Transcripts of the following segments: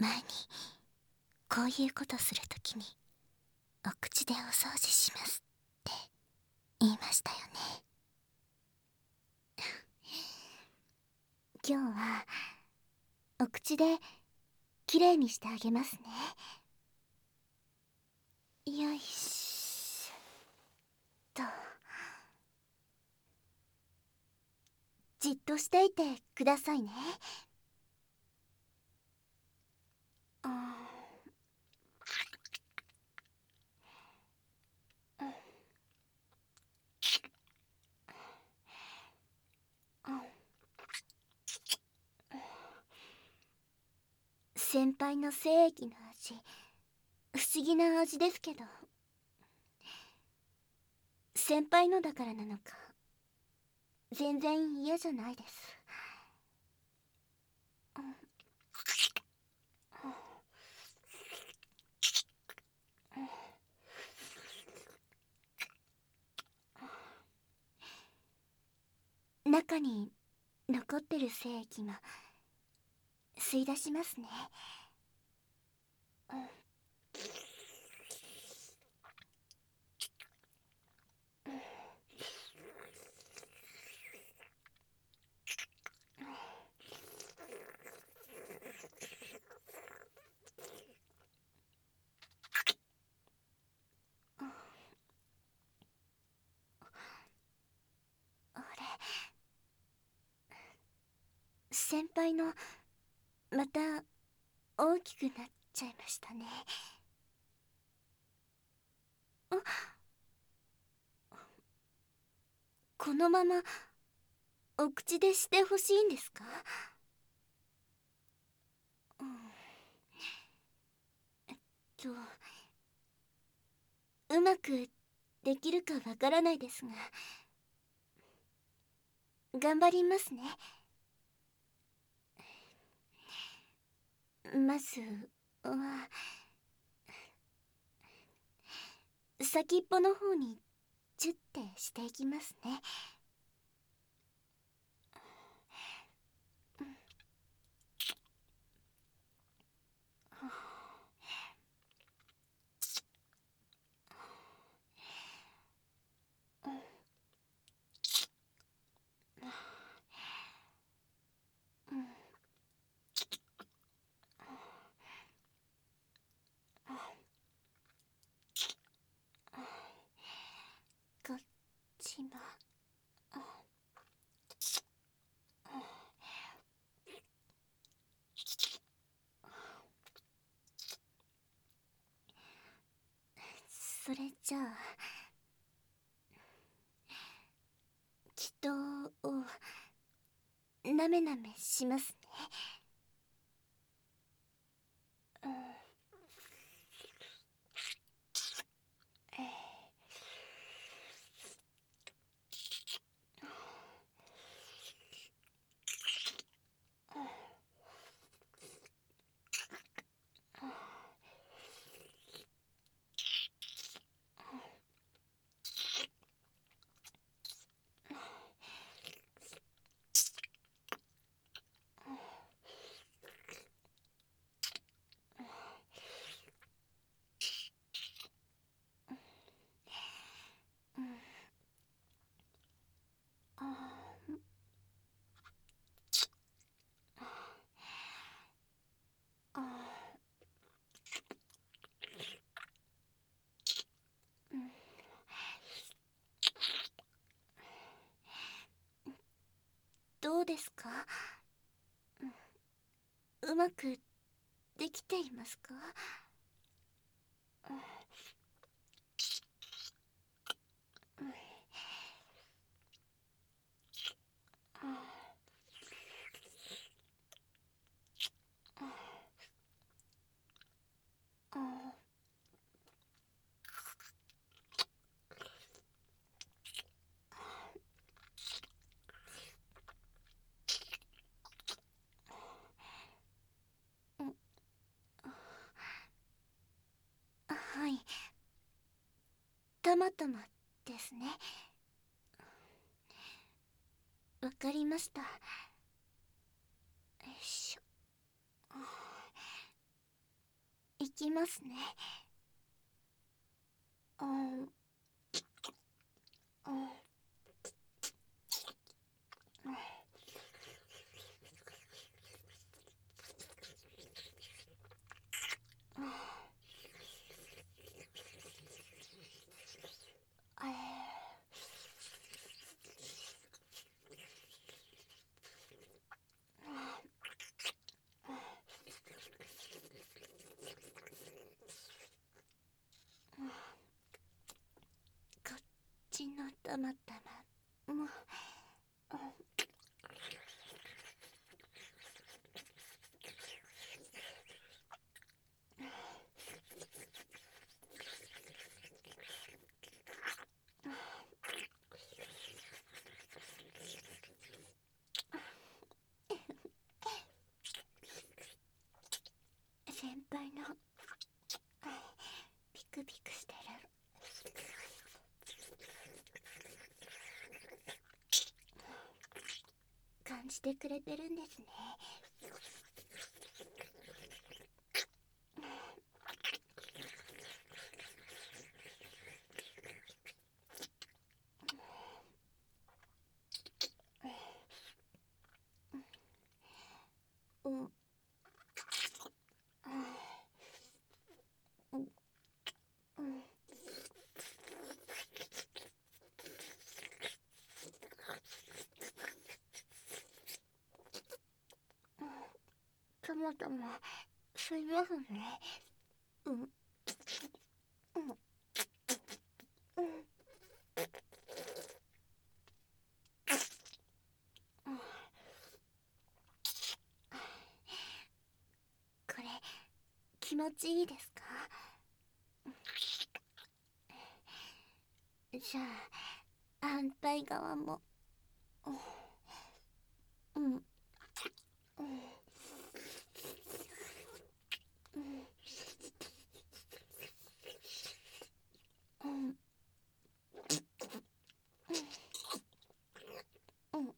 前にこういうことするときにお口でお掃除しますって言いましたよね。今日はお口できれいにしてあげますね。よいしょと。じっとしていてくださいね。先輩の精液の味、不思議な味ですけど、先輩のだからなのか全然嫌じゃないです。中に残ってる精液も吸い出しますね。あれ、先輩のまた大きくなっちゃいましたね。このままお口でしてほしいんですか？とうまくできるかわからないですが、頑張りますね。まずは先っぽの方にチュッてしていきますね。こっちも。それじゃあ気筒をなめなめしますね。どうですか？うまくできていますか？はい、たまたまですね。わかりました。よいしょ。 きますね。こっちのたまたまも先輩のピクピクしてる感じてくれてるんですね。うんたまたますいますね。うんこれ気持ちいいですか？じゃあ反対側も。うんうんうん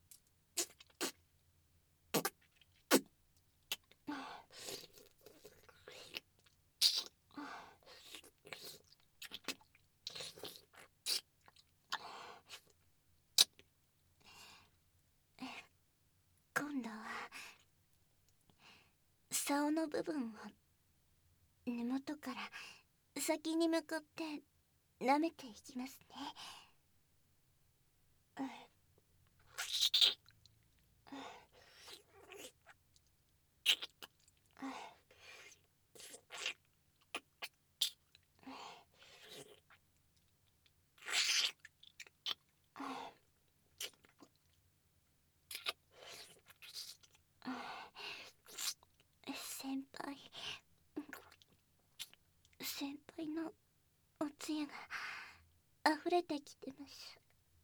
今度は竿の部分を根元から先に向かって舐めていきますね。先輩先輩のおつゆが溢れてきてます。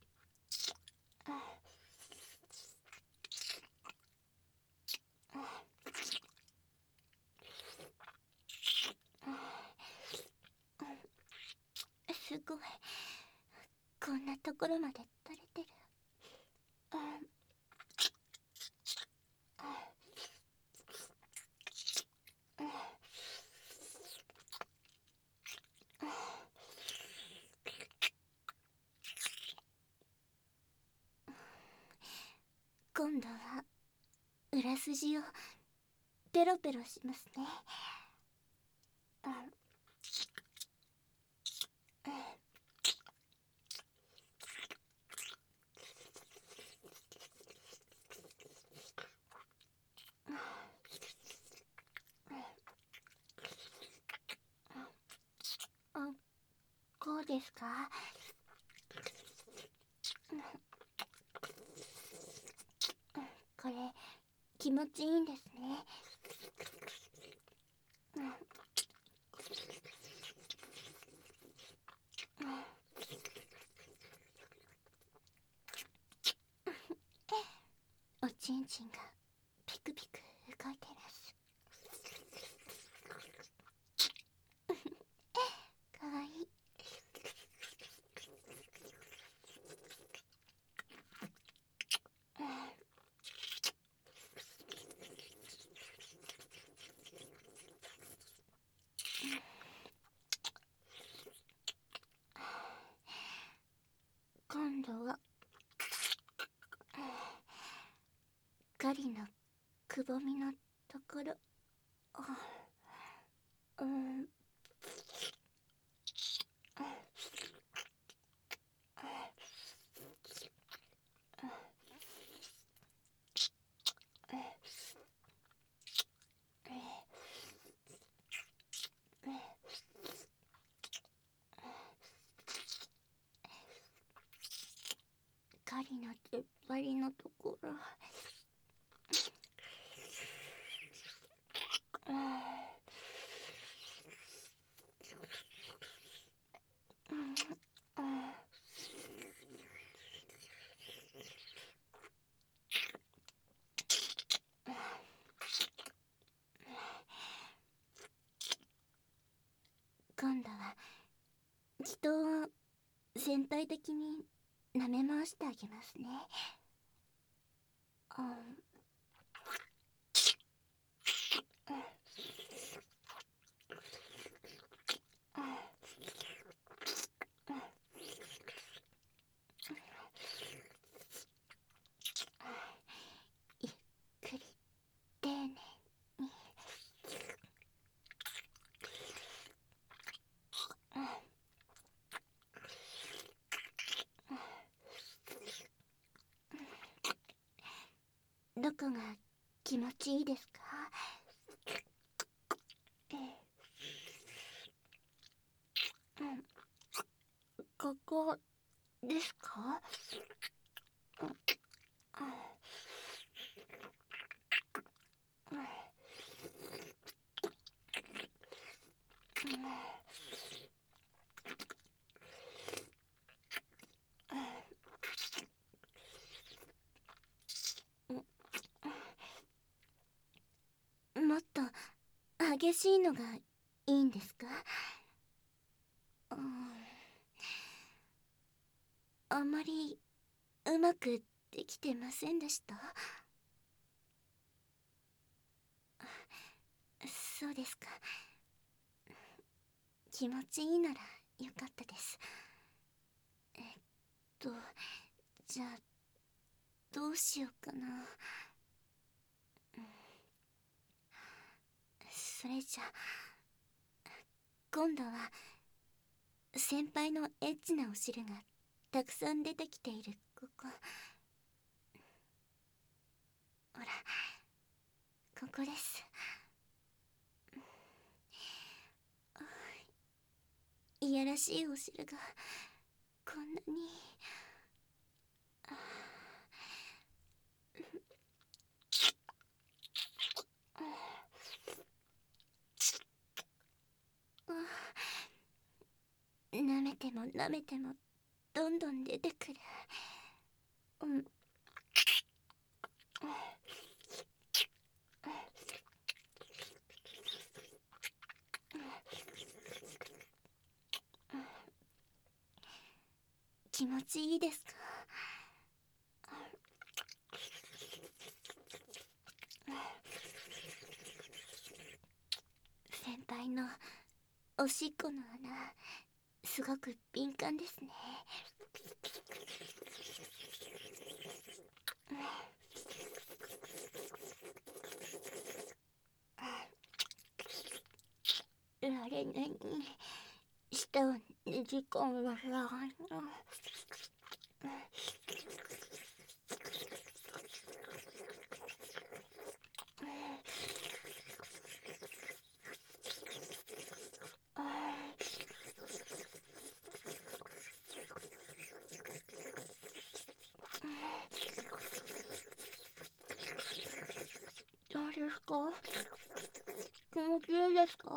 すごい、こんなところまで垂れてる。今度は裏筋をペロペロしますね。あ、こうですか？これ気持ちいいんですね。おちんちんがピクピク動いてます。かわいい。 りのくぼみのところ。狩りの出っ張りのところ。今度は人を全体的に舐め回してあげますね。ゆっくり丁寧に。どこが気持ちいいですか？ここですか？もっと激しいのがいいんですか？あんまりうまくできてませんでした。そうですか。気持ちいいならよかったです。とじゃあどうしようかな。それじゃ今度は先輩のエッチなお汁がたくさん出てきているここ。ほらここです。いやらしいお汁がこんなに。舐めても舐めてもどんどん出てくる。気持ちいいですか？先輩のおしっこの穴すごく敏感ですね。あれねに舌をねじ込むわ。どうですか？気持ちいいですか？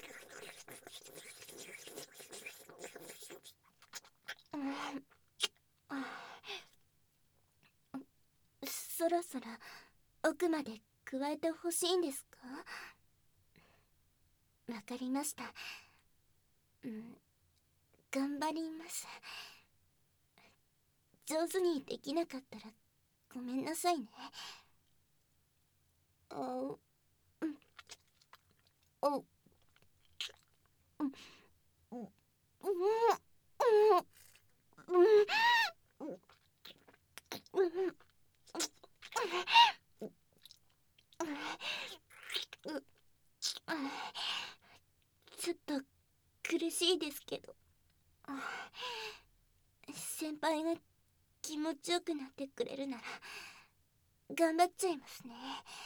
そろそろ奥まで加えてほしいんですか？わかりました。頑張ります。上手にできなかったらごめんなさいね。あ、うん、あ、うん、うん、うん、うん、 いいですけど、先輩が気持ちよくなってくれるなら頑張っちゃいますね。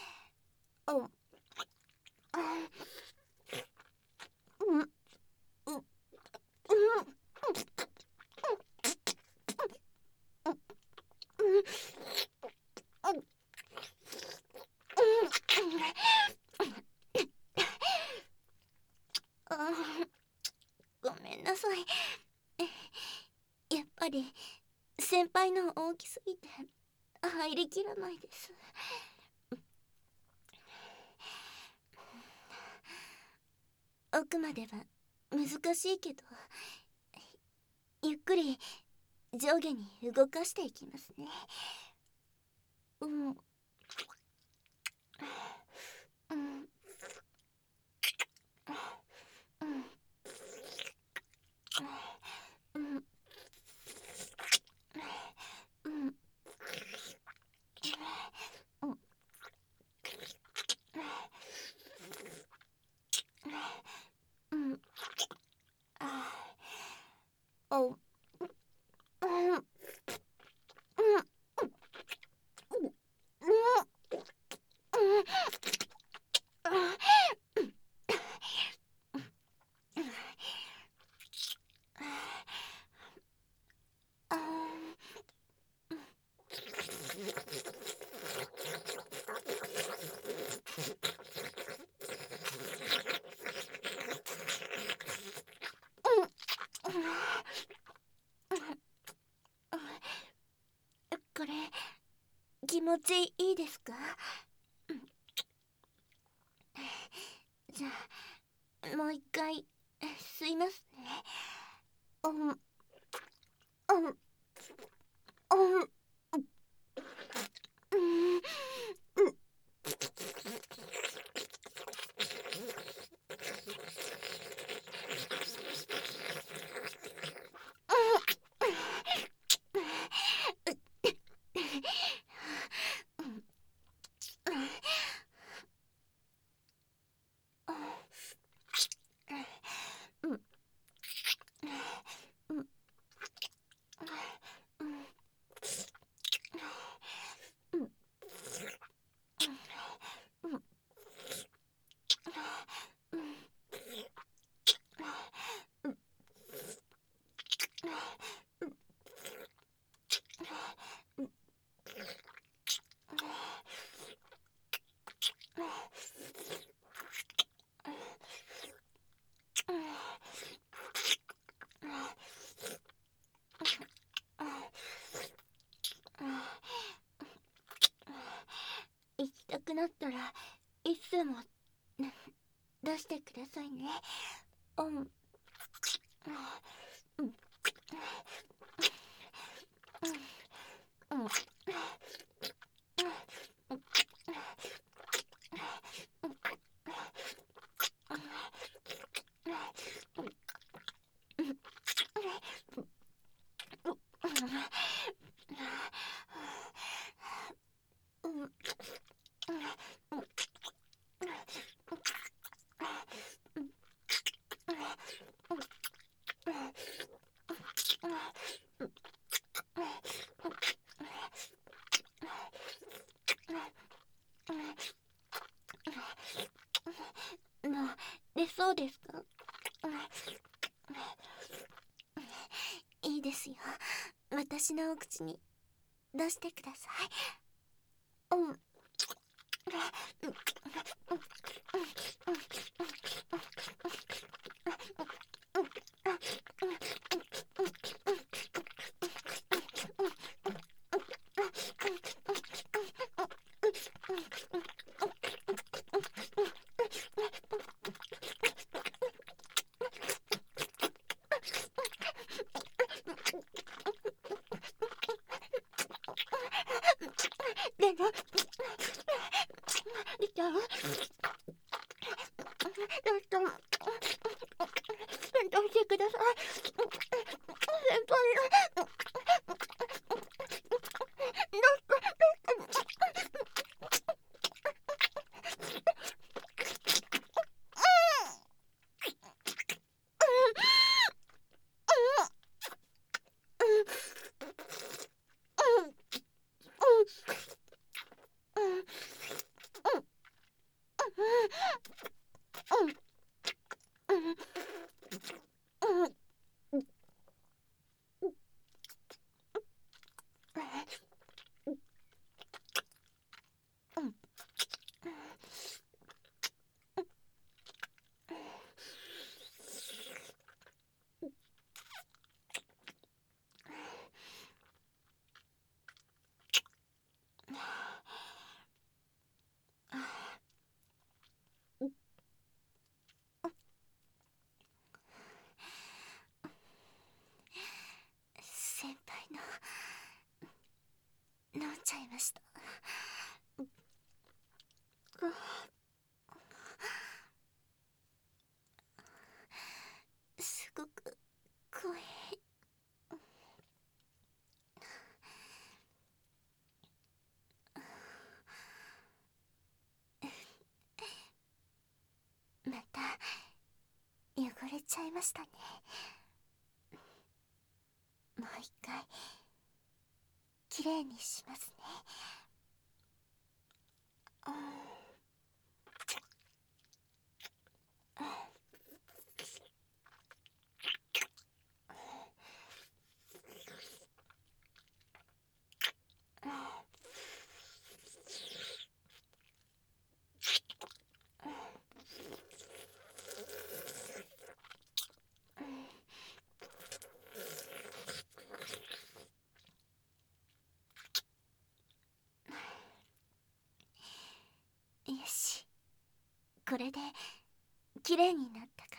ごめんなさい。やっぱり先輩の大きすぎて入りきらないです。奥までは難しいけど、ゆっくり上下に動かしていきますね。これ気持ちいいですか？じゃあもう一回吸いますね。行きたくなったらいつでも出してくださいね。出そうですか？いいですよ。私のお口に出してください。でもりちゃん、どうしてください。先輩、 すごく怖い。また汚れちゃいましたね。もう一回きれいにしますね。よし、これできれいになったか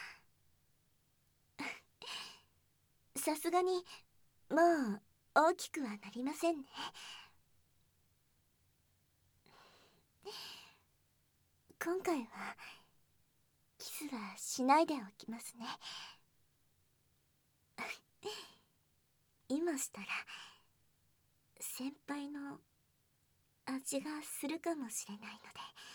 な。さすがにもう大きくはなりませんね。今回はキスはしないでおきますね。今したら先輩の味がするかもしれないので。